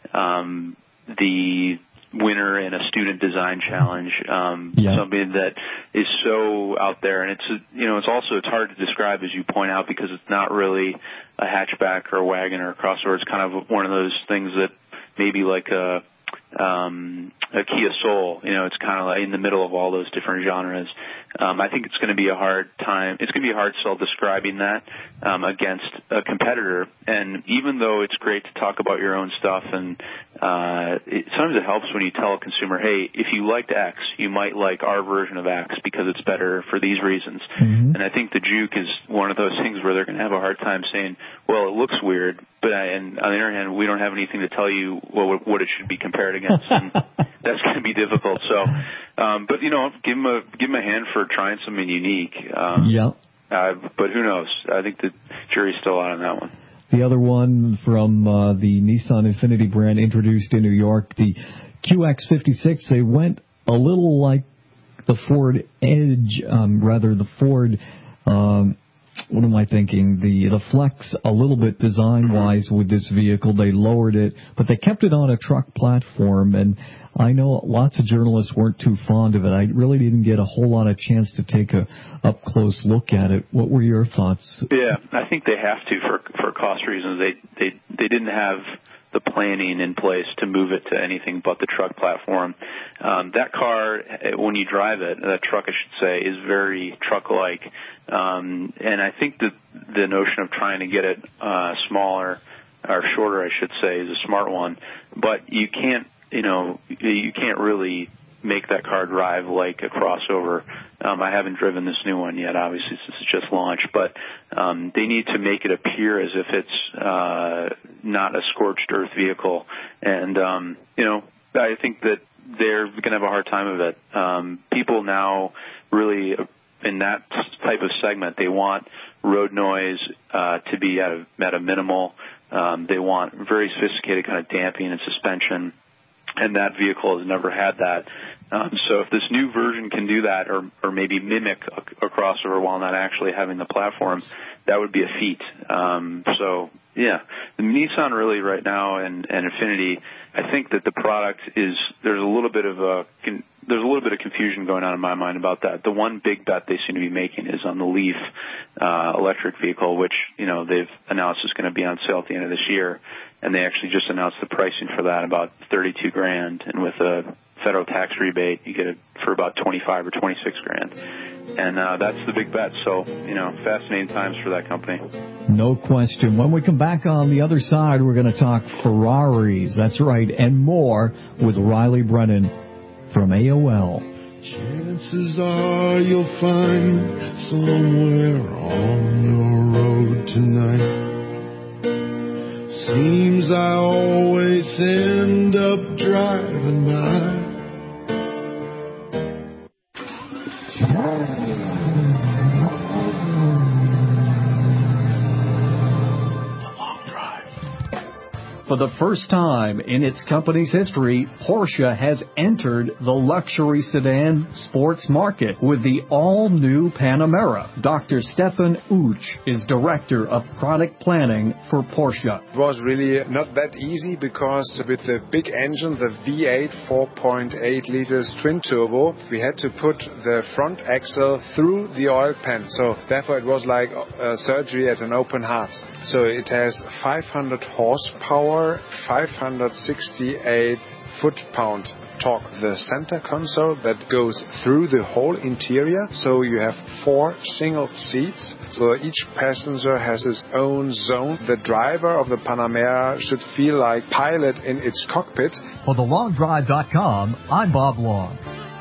um, the winner in a student design challenge, um, yeah. something that is so out there, and it's you know it's also it's hard to describe, as you point out, because it's not really a hatchback or a wagon or a crossover. It's kind of one of those things that maybe like a um, a Kia Soul. You know, it's kind of like in the middle of all those different genres. Um, I think it's going to be a hard time. It's going to be a hard sell describing that um, against a competitor. And even though it's great to talk about your own stuff, and uh, it, sometimes it helps when you tell a consumer, hey, if you liked X, you might like our version of X because it's better for these reasons. Mm-hmm. And I think the Juke is one of those things where they're going to have a hard time saying, well, it looks weird, but I, and on the other hand, we don't have anything to tell you what, what it should be compared against. And that's going to be difficult. So, um, but you know, give them a give them a hand for trying something unique. Um, yeah. Uh, but who knows? I think the jury's still out on that one. The other one from uh, the Nissan Infiniti brand introduced in New York, the Q X fifty-six, they went a little like the Ford Edge, um, rather the Ford, um, what am I thinking, the the Flex a little bit design-wise with this vehicle. They lowered it, but they kept it on a truck platform, and I know lots of journalists weren't too fond of it. I really didn't get a whole lot of chance to take a up-close look at it. What were your thoughts? Yeah, I think they have to for for cost reasons. They they they didn't have the planning in place to move it to anything but the truck platform. Um, that car, when you drive it, that truck, I should say, is very truck-like. Um, and I think that the notion of trying to get it uh, smaller, or shorter, I should say, is a smart one. But you can't, you know, you can't really make that car drive like a crossover. Um, I haven't driven this new one yet, obviously, since it's just launched, but um, they need to make it appear as if it's uh, not a scorched earth vehicle. And, um, you know, I think that they're going to have a hard time of it. Um, people now really, in that type of segment, they want road noise uh, to be at a, at a minimal. Um, they want very sophisticated kind of damping and suspension. And that vehicle has never had that. Um, so if this new version can do that, or, or maybe mimic a, a crossover while not actually having the platform, that would be a feat. Um, so, yeah, the Nissan really right now and, and Infiniti, I think that the product is, there's a little bit of a, there's a little bit of confusion going on in my mind about that. The one big bet they seem to be making is on the Leaf uh, electric vehicle, which, you know, they've announced is going to be on sale at the end of this year. And they actually just announced the pricing for that, about thirty-two grand, and with a federal tax rebate, you get it for about twenty-five or twenty-six grand. And uh, that's the big bet. So, you know, fascinating times for that company. No question. When we come back on the other side, we're going to talk Ferraris. That's right, and more with Riley Brennan from A O L. Chances are you'll find somewhere on your road tonight. Seems I always end up driving by. For the first time in its company's history, Porsche has entered the luxury sedan sports market with the all-new Panamera. Doctor Stefan Uch is Director of Product Planning for Porsche. It was really not that easy because with the big engine, the V eight four point eight liters twin turbo, we had to put the front axle through the oil pan. So therefore it was like a surgery at an open heart. So it has five hundred horsepower, five hundred sixty-eight foot-pound torque. The center console that goes through the whole interior, so you have four single seats, so each passenger has his own zone. The driver of the Panamera should feel like pilot in its cockpit. For the long drive dot com, I'm Bob Long.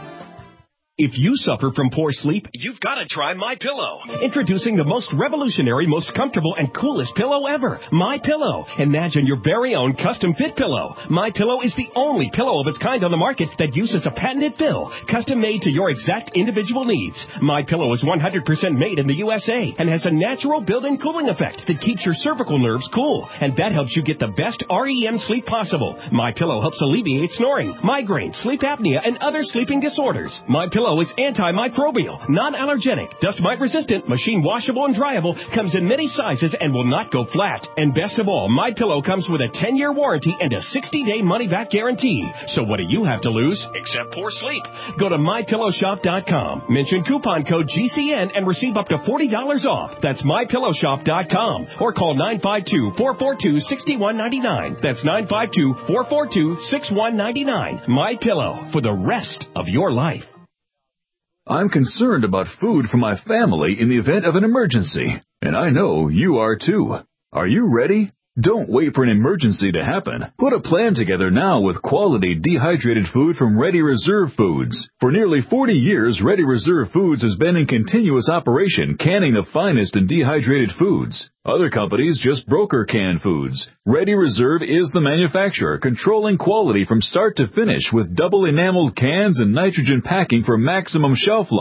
If you suffer from poor sleep, you've got to try MyPillow. Introducing the most revolutionary, most comfortable, and coolest pillow ever, MyPillow. Imagine your very own custom-fit pillow. MyPillow is the only pillow of its kind on the market that uses a patented fill, custom-made to your exact individual needs. MyPillow is one hundred percent made in the U S A and has a natural built-in cooling effect that keeps your cervical nerves cool, and that helps you get the best R E M sleep possible. MyPillow helps alleviate snoring, migraine, sleep apnea, and other sleeping disorders. MyPillow is antimicrobial, non-allergenic, dust mite resistant, machine washable and dryable, comes in many sizes and will not go flat. And best of all, MyPillow comes with a ten year warranty and a sixty day money back guarantee. So what do you have to lose except poor sleep? Go to my pillow shop dot com, mention coupon code G C N and receive up to forty dollars off. That's my pillow shop dot com or call nine five two, four four two, six one nine nine. That's nine five two, four four two, six one nine nine. MyPillow, for the rest of your life. I'm concerned about food for my family in the event of an emergency, and I know you are too. Are you ready? Don't wait for an emergency to happen. Put a plan together now with quality dehydrated food from Ready Reserve Foods. For nearly forty years, Ready Reserve Foods has been in continuous operation, canning the finest in dehydrated foods. Other companies just broker canned foods. Ready Reserve is the manufacturer, controlling quality from start to finish with double enameled cans and nitrogen packing for maximum shelf life.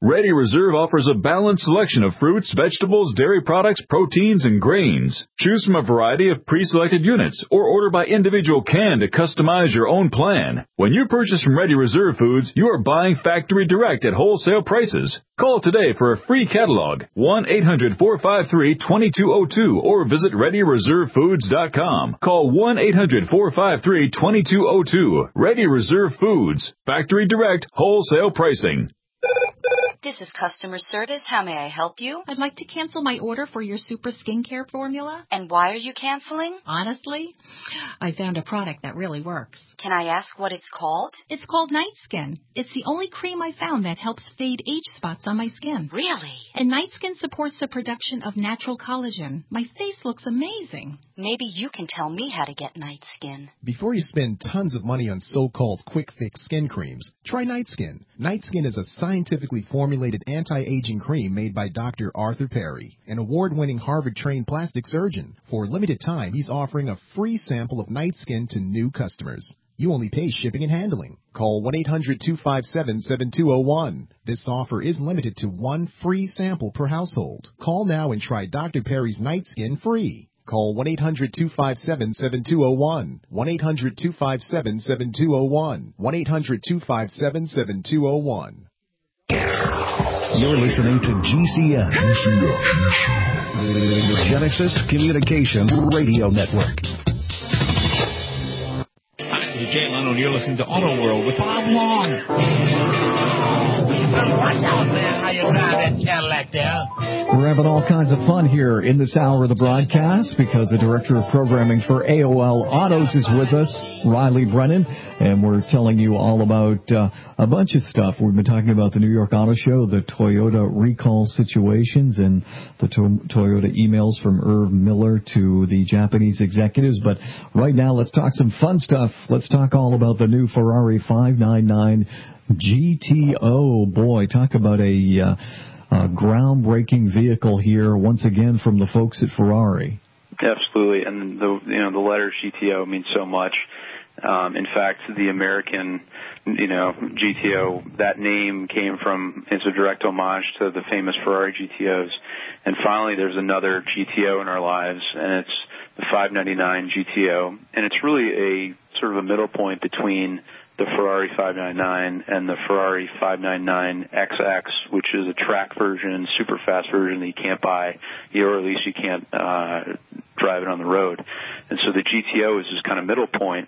Ready Reserve offers a balanced selection of fruits, vegetables, dairy products, proteins, and grains. Choose from a variety of pre-selected units or order by individual can to customize your own plan. When you purchase from Ready Reserve Foods, you are buying factory direct at wholesale prices. Call today for a free catalog, one eight hundred four five three two two zero two, or visit ready reserve foods dot com. Call one eight hundred four five three two two zero two. Ready Reserve Foods. Factory direct, wholesale pricing. This is customer service. How may I help you? I'd like to cancel my order for your super skincare formula. And why are you canceling? Honestly, I found a product that really works. Can I ask what it's called? It's called Night Skin. It's the only cream I found that helps fade age spots on my skin. Really? And Night Skin supports the production of natural collagen. My face looks amazing. Maybe you can tell me how to get Night Skin. Before you spend tons of money on so-called quick fix skin creams, try Night Skin. Night Skin is a scientifically formulated anti-aging cream made by Doctor Arthur Perry, an award-winning Harvard-trained plastic surgeon. For a limited time, he's offering a free sample of Night Skin to new customers. You only pay shipping and handling. Call one eight hundred two five seven seven two zero one. This offer is limited to one free sample per household. Call now and try Doctor Perry's Night Skin free. Call one eight hundred two five seven seven two zero one. one eight hundred two five seven seven two zero one. one eight hundred two five seven seven two zero one. You're listening to G C N, the Genesis Communications Radio Network. Hi, this is Jay Leno, and you're listening to Auto World with Bob Long. Watch out, man, how you drive that Cadillac there. We're having all kinds of fun here in this hour of the broadcast because the Director of Programming for A O L Autos is with us, Riley Brennan, and we're telling you all about uh, a bunch of stuff. We've been talking about the New York Auto Show, the Toyota recall situations, and the to- Toyota emails from Irv Miller to the Japanese executives. But right now, let's talk some fun stuff. Let's talk all about the new Ferrari five ninety-nine G T O. Boy, talk about a... Uh, Uh, groundbreaking vehicle here once again from the folks at Ferrari. Absolutely, and the you know the letter G T O means so much. Um, in fact, the American, you know, G T O, that name came from, it's a direct homage to the famous Ferrari G T Os. And finally, there's another G T O in our lives, and it's the five ninety-nine G T O, and it's really a sort of a middle point between the Ferrari five ninety-nine and the Ferrari five ninety-nine X X, which is a track version, super fast version that you can't buy, or at least you can't uh, drive it on the road. And so the G T O is this kind of middle point,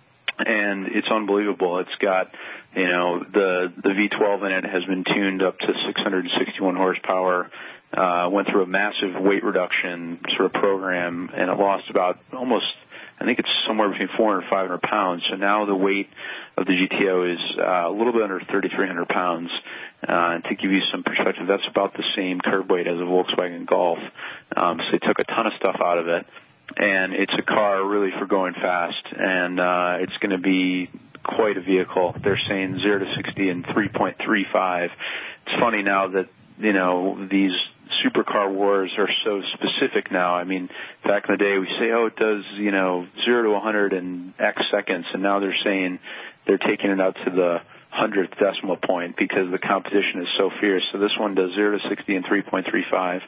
and it's unbelievable. It's got, you know, the the V twelve in it has been tuned up to six hundred sixty-one horsepower. Uh, went through a massive weight reduction sort of program, and it lost about almost, I think it's somewhere between four hundred and five hundred pounds. So now the weight of the G T O is uh, a little bit under thirty-three hundred pounds. Uh, to give you some perspective, that's about the same curb weight as a Volkswagen Golf. Um, so they took a ton of stuff out of it. And it's a car really for going fast. And uh, it's going to be quite a vehicle. They're saying zero to sixty in three point three five. It's funny now that, you know, these supercar wars are so specific now. I mean, back in the day, we say, oh, it does, you know, zero to one hundred in X seconds, and now they're saying they're taking it out to the hundredth decimal point because the competition is so fierce. So this one does zero to sixty in three point three five.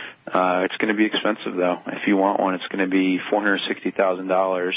Uh, it's going to be expensive, though. If you want one, it's going to be four hundred sixty thousand dollars.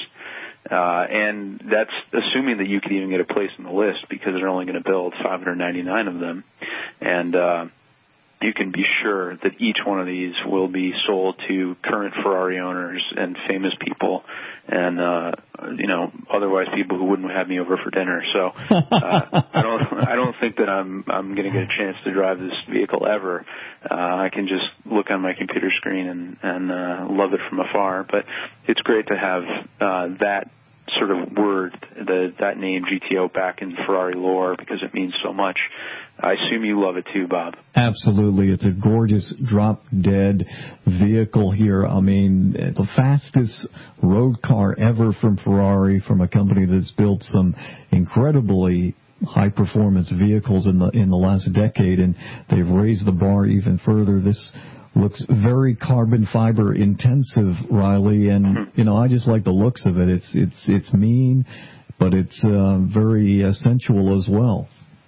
Uh, and that's assuming that you could even get a place on the list because they're only going to build five hundred ninety-nine of them. And, uh, you can be sure that each one of these will be sold to current Ferrari owners and famous people and, uh, you know, otherwise people who wouldn't have me over for dinner. So, uh, I don't, I don't think that I'm, I'm going to get a chance to drive this vehicle ever. Uh, I can just look on my computer screen and, and, uh, love it from afar. But it's great to have, uh, that sort of word, the, that name G T O back in Ferrari lore because it means so much. I assume you love it too, Bob. Absolutely. It's a gorgeous drop-dead vehicle here. I mean, the fastest road car ever from Ferrari, from a company that's built some incredibly high-performance vehicles in the in the last decade, and they've raised the bar even further. This looks very carbon fiber intensive, Riley, and you know I just like the looks of it. It's it's it's mean, but it's uh, very uh, sensual as well.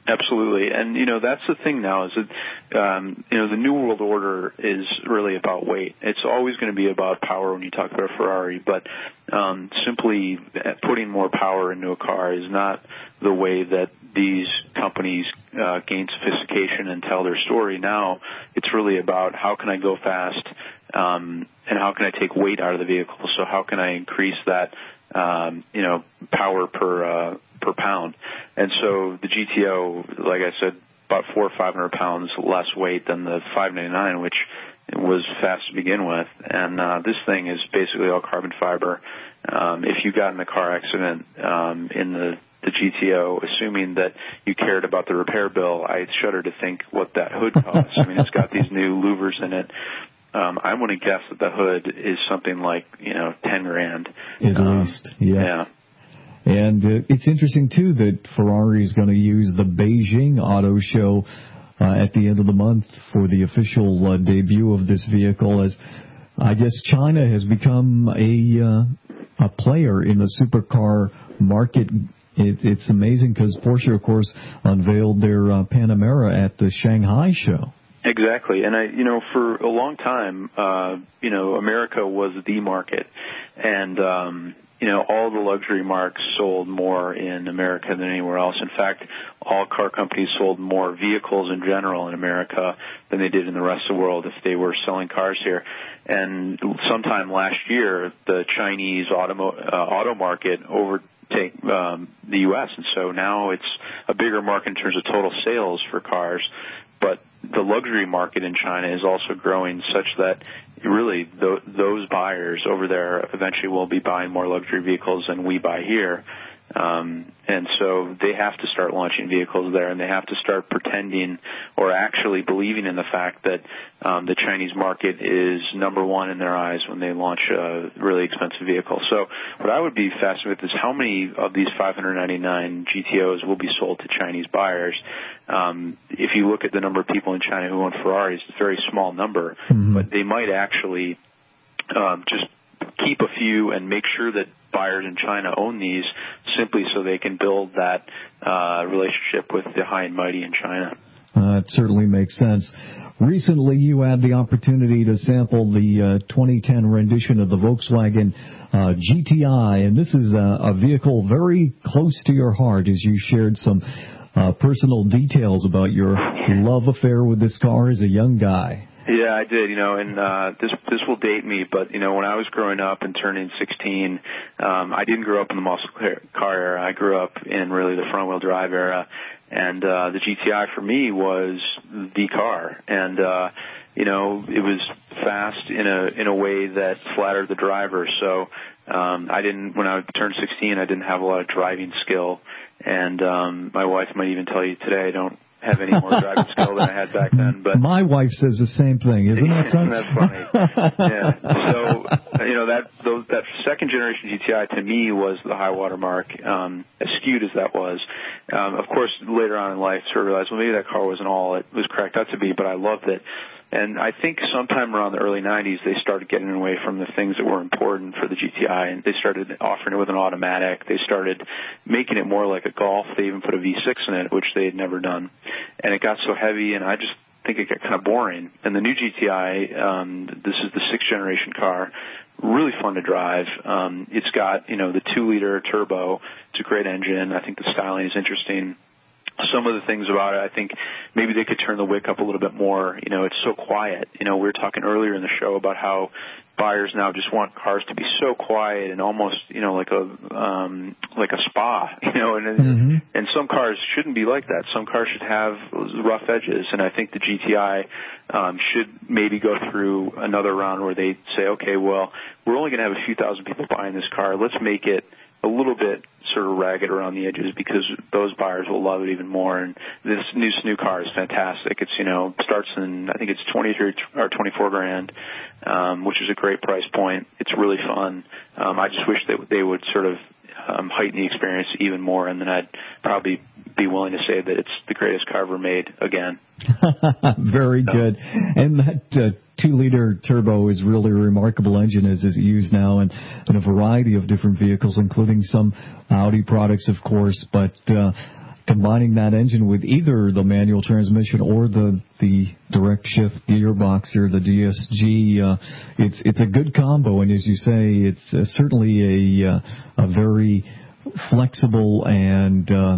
Absolutely. And, you know, that's the thing now is that, um, you know, the New World Order is really about weight. It's always going to be about power when you talk about a Ferrari, but um, simply putting more power into a car is not the way that these companies uh, gain sophistication and tell their story. Now it's really about how can I go fast um, and how can I take weight out of the vehicle. So how can I increase that, um, you know, power per uh per pound. And so the G T O, like I said, about four or five hundred pounds less weight than the five ninety-nine, which was fast to begin with. And uh, this thing is basically all carbon fiber. Um, if you got in a car accident um, in the, the G T O, assuming that you cared about the repair bill, I shudder to think what that hood costs. I mean, it's got these new louvers in it. Um, I'm going to guess that the hood is something like, you know, ten grand. At um, least, yeah. Yeah. And uh, it's interesting, too, that Ferrari is going to use the Beijing Auto Show uh, at the end of the month for the official uh, debut of this vehicle, as I guess China has become a, uh, a player in the supercar market. It, it's amazing because Porsche, of course, unveiled their uh, Panamera at the Shanghai show. Exactly. And, I, you know, for a long time, uh, you know, America was the market. And, um you know, all the luxury marks sold more in America than anywhere else. In fact, all car companies sold more vehicles in general in America than they did in the rest of the world if they were selling cars here. And sometime last year, the Chinese auto, uh, auto market overtake um, the U S, and so now it's a bigger market in terms of total sales for cars. But the luxury market in China is also growing such that really th- those buyers over there eventually will be buying more luxury vehicles than we buy here. Um, and so they have to start launching vehicles there, and they have to start pretending or actually believing in the fact that um, the Chinese market is number one in their eyes when they launch a really expensive vehicle. So what I would be fascinated with is how many of these five ninety-nine G T Os will be sold to Chinese buyers. Um, if you look at the number of people in China who own Ferraris, it's a very small number, mm-hmm. but they might actually um, just keep a few and make sure that buyers in China own these simply so they can build that uh, relationship with the high and mighty in China. Uh, it certainly makes sense. Recently, you had the opportunity to sample the uh, twenty ten rendition of the Volkswagen uh, G T I, and this is a, a vehicle very close to your heart, as you shared some uh, personal details about your love affair with this car as a young guy. Yeah, I did, you know, and uh, this this will date me, but, you know, when I was growing up and turning sixteen, um, I didn't grow up in the muscle car era. I grew up in really the front-wheel drive era, and uh, the G T I for me was the car. And, uh, you know, it was fast in a in a way that flattered the driver. So um, I didn't, when I turned sixteen, I didn't have a lot of driving skill. And um, my wife might even tell you today I don't have any more driving skill than I had back then. But my wife says the same thing. Isn't that something? That's funny. Yeah. So, you know, that those, that second generation G T I to me was the high water mark, um, as skewed as that was. Um, of course, later on in life, sort of realized, well, maybe that car wasn't all it was cracked out to be, but I loved it. And I think sometime around the early nineties, they started getting away from the things that were important for the G T I, and they started offering it with an automatic. They started making it more like a Golf. They even put a V six in it, which they had never done. And it got so heavy, and I just think it got kind of boring. And the new G T I, um, this is the sixth generation car, really fun to drive. Um, it's got, you know, the two liter turbo. It's a great engine. I think the styling is interesting. Some of the things about it, I think maybe they could turn the wick up a little bit more. You know, it's so quiet. You know, we were talking earlier in the show about how buyers now just want cars to be so quiet and almost, you know, like a um, like a spa. You know, and mm-hmm. and some cars shouldn't be like that. Some cars should have rough edges, and I think the G T I um, should maybe go through another round where they say, okay, well, we're only going to have a few thousand people buying this car. Let's make it a little bit sort of ragged around the edges because those buyers will love it even more. And this new new car is fantastic. It's, you know, starts in, I think it's twenty-three or twenty-four grand, um, which is a great price point. It's really fun. Um, I just wish that they would sort of um, heighten the experience even more, and then I'd probably be willing to say that it's the greatest car ever made again. Very so. Good. And that uh, two-liter turbo is really a remarkable engine as is used now in, in a variety of different vehicles, including some Audi products, of course. But uh, combining that engine with either the manual transmission or the the direct shift gearbox or the D S G, uh, it's it's a good combo, and as you say, it's uh, certainly a uh, a very flexible and uh,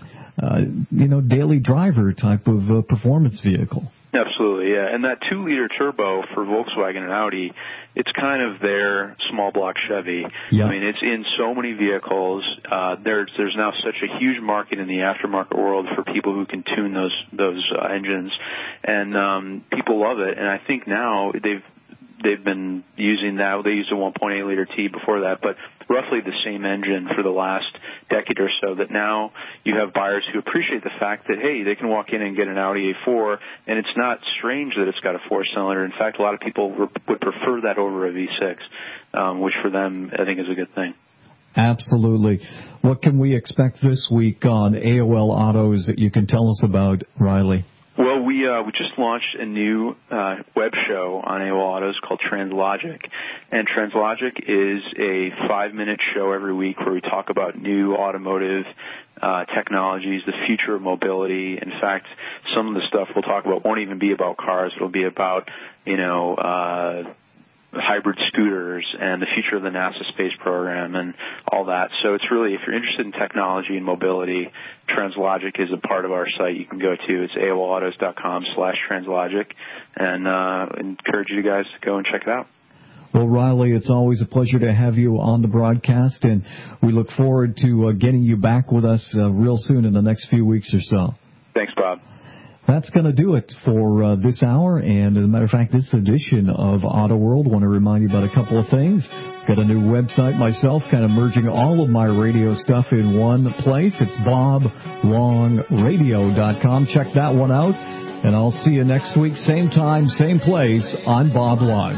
uh, you know daily driver type of uh, performance vehicle. Absolutely, yeah. And that two-liter turbo for Volkswagen and Audi, it's kind of their small block Chevy. Yeah. I mean, it's in so many vehicles. Uh, there's there's now such a huge market in the aftermarket world for people who can tune those those uh, engines, and um, people love it. And I think now they've they've been using that. They used a one point eight liter T before that, but roughly the same engine for the last decade or so, that now you have buyers who appreciate the fact that, hey, they can walk in and get an Audi A four, and it's not strange that it's got a four-cylinder. In fact, a lot of people would prefer that over a V six, um, which for them I think is a good thing. Absolutely. What can we expect this week on A O L Autos that you can tell us about, Riley? Well, we uh, we just launched a new uh, web show on A O L Autos called Translogic, and Translogic is a five-minute show every week where we talk about new automotive uh, technologies, the future of mobility. In fact, some of the stuff we'll talk about won't even be about cars. It'll be about, you know, uh, hybrid scooters and the future of the NASA space program and all that. So it's really, if you're interested in technology and mobility, Translogic is a part of our site you can go to. It's A O L autos dot com slash Translogic, and uh, encourage you guys to go and check it out. Well, Riley, it's always a pleasure to have you on the broadcast, and we look forward to uh, getting you back with us uh, real soon in the next few weeks or so. Thanks, Bob. That's going to do it for uh, this hour, and as a matter of fact, this edition of Auto World. I want to remind you about a couple of things. Got a new website myself, kind of merging all of my radio stuff in one place. It's bob long radio dot com. Check that one out, and I'll see you next week, same time, same place, on Bob Long.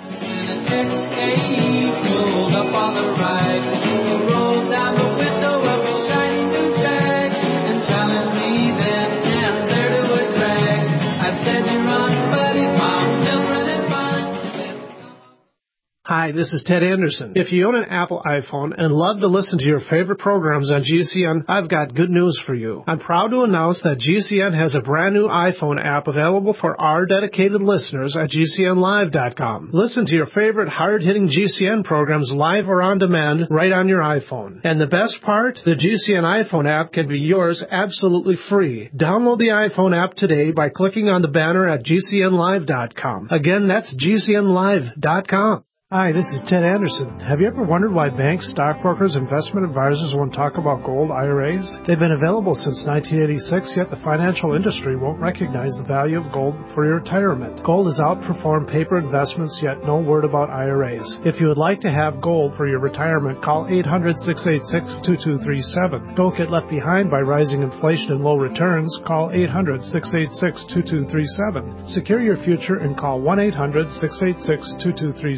Pulled up on the right, rolled down the window of a shiny new Jag, and challenged me then and there to a drag. I said, "You're on, buddy, mom, just running fine." Hi, this is Ted Anderson. If you own an Apple iPhone and love to listen to your favorite programs on G C N, I've got good news for you. I'm proud to announce that G C N has a brand new iPhone app available for our dedicated listeners at G C N live dot com. Listen to your favorite hard-hitting G C N programs live or on demand right on your iPhone. And the best part, the G C N iPhone app can be yours absolutely free. Download the iPhone app today by clicking on the banner at G C N live dot com. Again, that's G C N live dot com. Hi, this is Ted Anderson. Have you ever wondered why banks, stockbrokers, investment advisors won't talk about gold I R As? They've been available since nineteen eighty-six, yet the financial industry won't recognize the value of gold for your retirement. Gold has outperformed paper investments, yet no word about I R As. If you would like to have gold for your retirement, call eight hundred, six eight six, two two three seven. Don't get left behind by rising inflation and low returns. Call eight hundred, six eight six, two two three seven. Secure your future and call one eight hundred, six eight six, two two three